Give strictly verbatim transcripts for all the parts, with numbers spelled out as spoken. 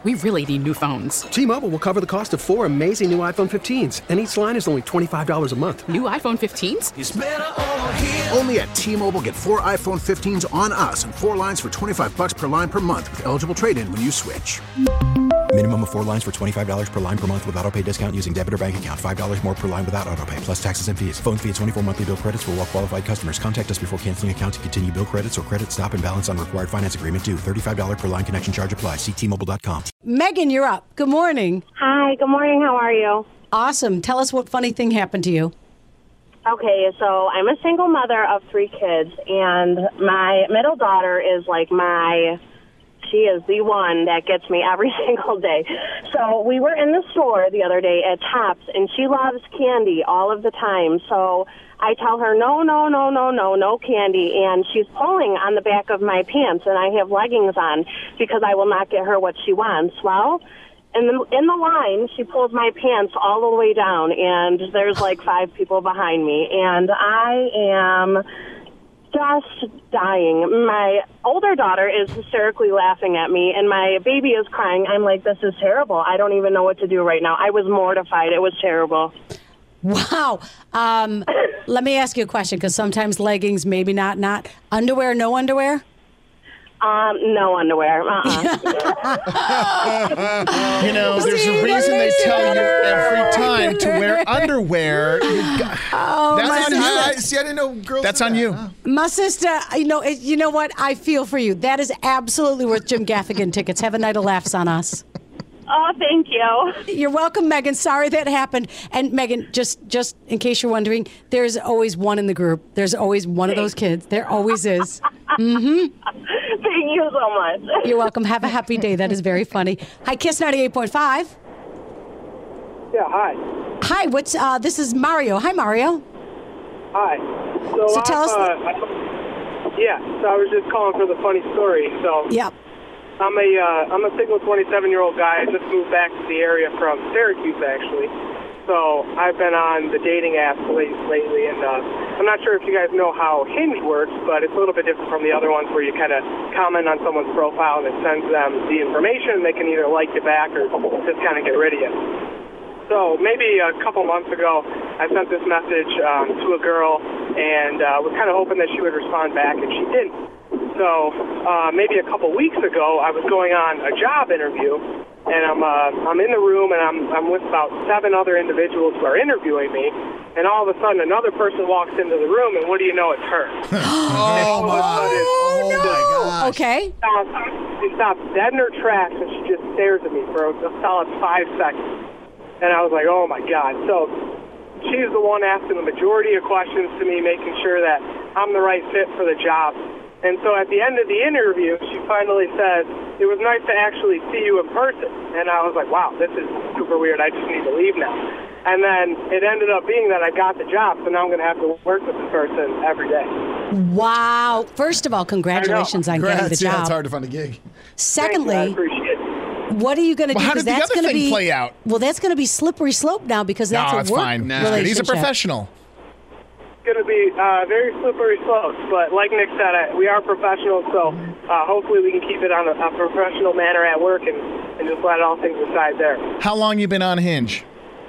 we really need new phones. T-Mobile will cover the cost of four amazing new iPhone fifteens, and each line is only twenty-five dollars a month. New iPhone fifteens? It's better over here. Only at T-Mobile, get four iPhone fifteens on us and four lines for twenty-five dollars per line per month with eligible trade-in when you switch. Minimum of four lines for twenty-five dollars per line per month with autopay discount using debit or bank account. five dollars more per line without autopay, plus taxes and fees. Phone fee at twenty-four monthly bill credits for well-qualified customers. Contact us before canceling account to continue bill credits or credit stop and balance on required finance agreement due. thirty-five dollars per line connection charge applies. See T Mobile dot com. Megan, you're up. Good morning. Hi, good morning. How are you? Awesome. Tell us what funny thing happened to you. Okay, so I'm a single mother of three kids, and my middle daughter is like my... She is the one that gets me every single day. So we were in the store the other day at Tops, and she loves candy all of the time. So I tell her, no, no, no, no, no, no candy. And she's pulling on the back of my pants, and I have leggings on because I will not get her what she wants. Well, in the, in the line, she pulls my pants all the way down, and there's like five people behind me. And I am... just dying. My older daughter is hysterically laughing at me, and my baby is crying. I'm like, this is terrible. I don't even know what to do right now. I was mortified. It was terrible. Wow. Um, let me ask you a question, because sometimes leggings, maybe not. Not underwear, no underwear? Um, no underwear. Uh-uh. You know, there's a reason they tell you every time to wear underwear. You got, Oh, that's my on you. sister. I, see, I didn't know girls. That's did on that. you. Oh. My sister, you know, it, you know what? I feel for you. That is absolutely worth Jim Gaffigan tickets. Have a night of laughs on us. Oh, thank you. You're welcome, Megan. Sorry that happened. And Megan, just just in case you're wondering, there's always one in the group. There's always one of those kids. There always is. Mm-hmm. Thank you so much. You're welcome. Have a happy day. That is very funny. Hi, Kiss ninety-eight point five. Yeah, hi. Hi, what's uh this is Mario. Hi, Mario. Hi. So, So tell I'm, us- Uh, I, yeah, so I was just calling for the funny story. So Yep. I'm a uh, I'm a single twenty-seven-year-old guy. I just moved back to the area from Syracuse, actually. So I've been on the dating apps late, lately, and uh, I'm not sure if you guys know how Hinge works, but it's a little bit different from the other ones where you kind of comment on someone's profile and it sends them the information. They can either like you back or just kind of get rid of you. So maybe a couple months ago, I sent this message um, to a girl and uh, was kind of hoping that she would respond back, and she didn't. So uh, maybe a couple weeks ago, I was going on a job interview, and I'm uh, I'm in the room, and I'm I'm with about seven other individuals who are interviewing me, and all of a sudden another person walks into the room, and what do you know? It's her. Oh, my, oh, no. my gosh. Okay. She stops, she stops dead in her tracks, and she just stares at me for a, a solid five seconds. And I was like, oh, my God. So she's the one asking the majority of questions to me, making sure that I'm the right fit for the job. And so at the end of the interview, she finally says, it was nice to actually see you in person. And I was like, wow, this is super weird. I just need to leave now. And then it ended up being that I got the job, so now I'm going to have to work with this person every day. Wow. First of all, congratulations on getting the Congrats. Yeah, job. it's hard to find a gig. Secondly, Thank you. I appreciate it. what are you going to Well, do? how 'Cause did the that's other gonna thing be, play out? Well, that's going to be slippery slope now because that's No, a it's work fine. relationship. He's a professional. Going to be uh, very slippery slopes, but like Nick said, I, we are professionals, so uh, hopefully we can keep it on a, a professional manner at work and, and just let all things aside there. How long you been on Hinge?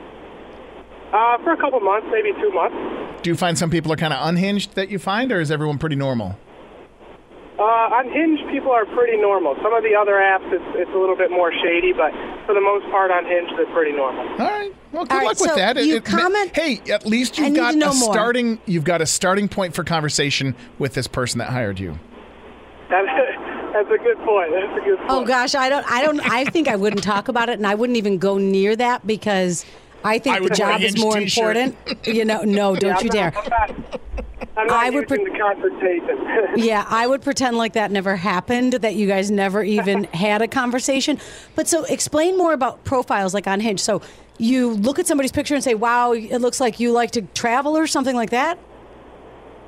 Uh, for a couple months, maybe two months. Do you find some people are kind of unhinged that you find, or is everyone pretty normal? Uh, on Hinge, people are pretty normal. Some of the other apps, it's, it's a little bit more shady, but for the most part on Hinge, they're pretty normal. All right. Well, good All right, luck with so that. you It- it- comment- Hey, at least I you've need got to know a more. starting. You've got a starting point for conversation with this person that hired you. That, that's a good point. That's a good point. Oh gosh, I don't, I don't, I think I wouldn't talk about it, and I wouldn't even go near that because I think I the would wear a job is Hinge more t-shirt. important. You know, no, don't Yeah, you I'm dare. not, I'm not, I'm not I would using pre- the confrontation. Yeah, I would pretend like that never happened, that you guys never even had a conversation. But so explain more about profiles like on Hinge. So you look at somebody's picture and say, wow, it looks like you like to travel or something like that?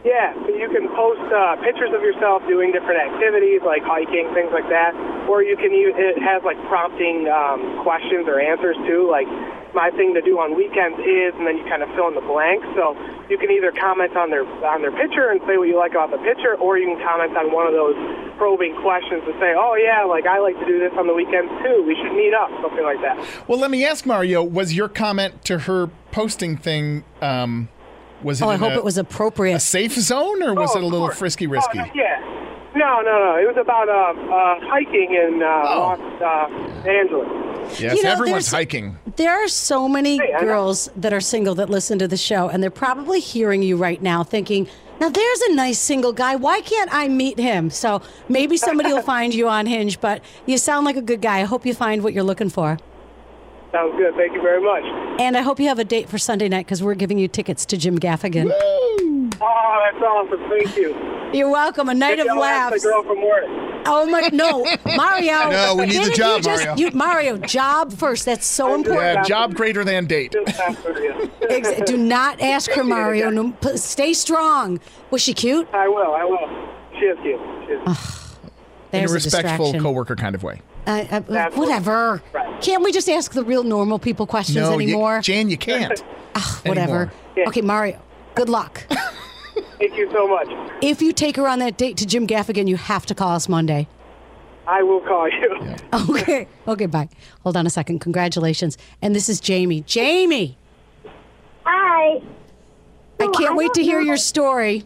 Yeah, so you can post uh, pictures of yourself doing different activities like hiking, things like that. Or you can use, it has like prompting um, questions or answers too, like my thing to do on weekends is, and then you kind of fill in the blanks. So you can either comment on their on their picture and say what you like about the picture, or you can comment on one of those probing questions and say, oh yeah, like I like to do this on the weekends too. We should meet up, something like that. Well, let me ask Mario, was your comment to her posting thing, um, was it Oh, I in hope a, it was appropriate. a safe zone, or was Oh, it a of little course. frisky Oh, risky? yeah. No, no, no. It was about uh, uh, hiking in uh, Oh. Los uh, Angeles. Yes, You know, everyone's there's- hiking. There are so many Hey, I know. girls that are single that listen to the show, and they're probably hearing you right now thinking, now there's a nice single guy. Why can't I meet him? So maybe somebody will find you on Hinge, but you sound like a good guy. I hope you find what you're looking for. Sounds good. Thank you very much. And I hope you have a date for Sunday night because we're giving you tickets to Jim Gaffigan. Oh, that's awesome. Thank you. You're welcome. A night Maybe of I'll ask laughs. the girl from work. Oh my no, Mario. No, we need the didn't you job, just- Mario. You, Mario, job first. That's so important. Yeah, job greater than date. Just after you. Ex- Do not ask her, Mario. No, p- stay strong. Was she cute? I will. I will. She is cute. She is. In a There's a respectful distraction. coworker kind of way. Uh, uh, That's whatever. right. Can't we just ask the real normal people questions No, anymore? you, Jan, you can't. Ugh, whatever. anymore. Yeah. Okay, Mario. Good luck. Thank you so much. If you take her on that date to Jim Gaffigan, you have to call us Monday. I will call you. Okay. Okay. Bye. Hold on a second. Congratulations. And this is Jamie. Jamie, Hi. I So can't I wait don't to hear know- your story.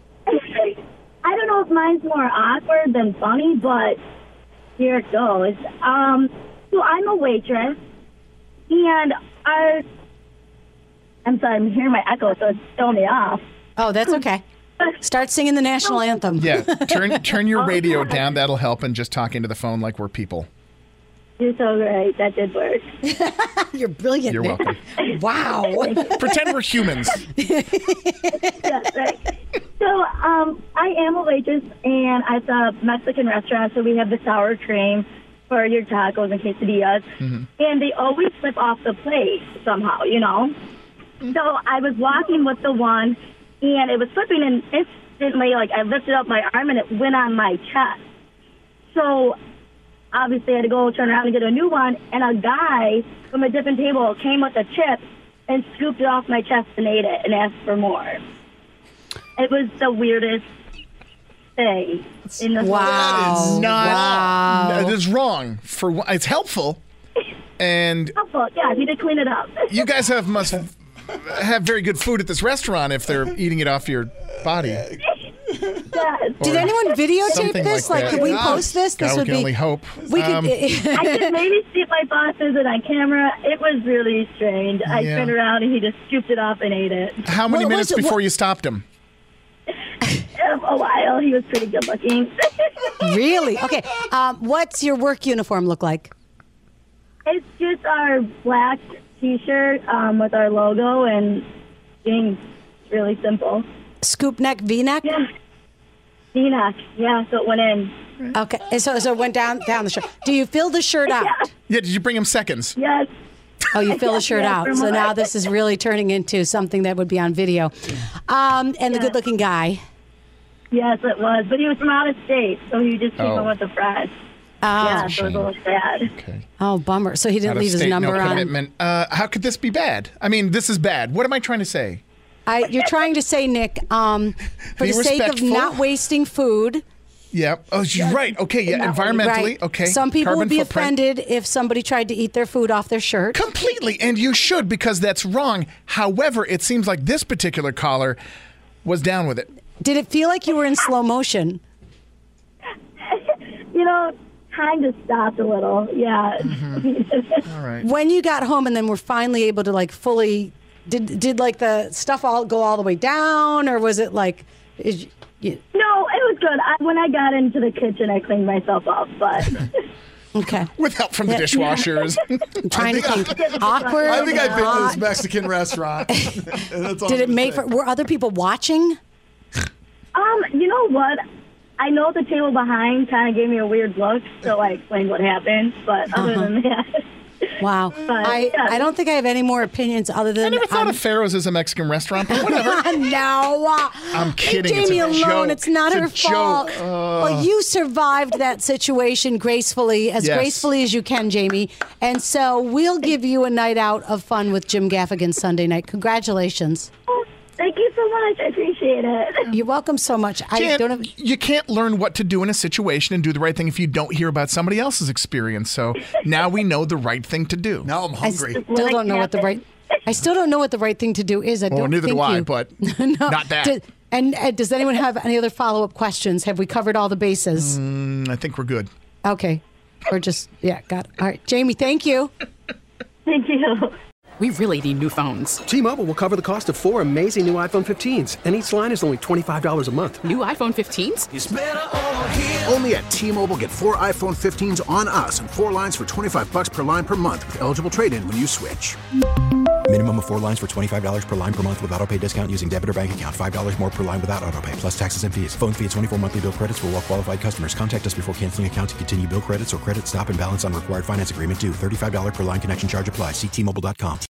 I don't know if mine's more awkward than funny, but here it goes. Um, so I'm a waitress, and our I'm sorry, I'm hearing my echo, so it's throwing me off. Oh, that's okay. Start singing the national anthem. Yeah, turn turn your radio down. That'll help, and just talk into the phone like we're people. You're so great. That did work. You're brilliant. You're Nick. welcome. Wow. Pretend we're humans. Yes, right. So um, I am a waitress, and it's a Mexican restaurant, so we have the sour cream for your tacos and quesadillas, and they always slip off the plate somehow, you know? So I was walking with the one, and it was slipping, and instantly, like, I lifted up my arm, and it went on my chest. So obviously I had to go turn around and get a new one, and a guy from a different table came with a chip and scooped it off my chest and ate it and asked for more. It was the weirdest thing in the Wow. That is not. Wow. That is wrong. For one- it's helpful, and whole. Yeah, he did clean it up. you guys have must have very good food at this restaurant if they're eating it off your body. Yes. Did anyone videotape something this? like Like, that. could we Yeah. post this? This God, we would can be. only hope. We could. Um, I could maybe see if my boss is it on camera. It was really strange. I Yeah. turned around and he just scooped it off and ate it. How many What was minutes it? before What- you stopped him? Um, a while. He was pretty good looking. Really? Okay. Um, what's your work uniform look like? It's just our black T-shirt um, with our logo and jeans. Really simple. Scoop neck, V neck. Yeah. V-neck. Yeah, so it went in. Okay. And so so it went down down the shirt. Do you fill the shirt out? Yeah, did you bring him seconds? Yes. Oh, you fill the shirt Yeah, out. for So my- now this is really turning into something that would be on video. Um, and the Yeah. good-looking guy. Yes, it was. But he was from out of state, so he just came Oh. in with a friend. Oh, Yeah, so it was a little sad. Okay. oh, bummer. So he didn't Out of leave his state, number no on. commitment. Uh, how could this be bad? I mean, this is bad. What am I trying to say? I, you're trying to say, Nick, um, for Be the sake of respectful. not wasting food. Yeah. Oh, you're right. Okay. Yeah. Environmentally. Right. Okay. Some people Carbon would be footprint. offended if somebody tried to eat their food off their shirt. Completely, and you should, because that's wrong. However, it seems like this particular caller was down with it. Did it feel like you were in slow motion? You know, kind of stopped a little. Yeah. All right. When you got home and then were finally able to like fully, did did like the stuff all go all the way down, or was it like, is, you, No, it was good. I, when I got into the kitchen, I cleaned myself up, but okay? With help from the dishwashers. I'm trying to think. Awkward. I think I've been to hot. this Mexican restaurant. And that's all Did I'm it make? gonna For, say. were other people watching? um, you know what? I know the table behind kind of gave me a weird look, so I explained what happened. But other Uh-huh. than that, Wow. But, I, yeah. I don't think I have any more opinions other than I never thought I'm- of Pharaoh's as a Mexican restaurant, but whatever. no. I'm kidding. Leave Jamie It's a alone. joke. It's not It's a her fault. joke. Well, you survived that situation gracefully, as Yes. gracefully as you can, Jamie. And so we'll give you a night out of fun with Jim Gaffigan Sunday night. Congratulations. Thank you so much. I appreciate it. You're welcome so much. I Jan, don't have. you can't learn what to do in a situation and do the right thing if you don't hear about somebody else's experience. So now we know the right thing to do. Now I'm I hungry. still don't know what the right. I still don't know what the right thing to do is. I Well, don't neither think do I, you- but No. not that. Do- and uh, does anyone have any other follow up questions? Have we covered all the bases? Mm, I think we're good. Okay. Or just, yeah, got it. All right. Jamie, thank you. Thank you. We really need new phones. T-Mobile will cover the cost of four amazing new iPhone fifteens, and each line is only twenty-five dollars a month. New iPhone fifteens? Only at T-Mobile, get four iPhone fifteens on us and four lines for twenty-five bucks per line per month with eligible trade-in when you switch. Minimum of four lines for twenty-five dollars per line per month with autopay discount using debit or bank account. five dollars more per line without autopay, plus taxes and fees. Phone fee at twenty-four monthly bill credits for well qualified customers. Contact us before canceling account to continue bill credits or credit stop and balance on required finance agreement due. thirty-five dollars per line connection charge applies. See T Mobile dot com.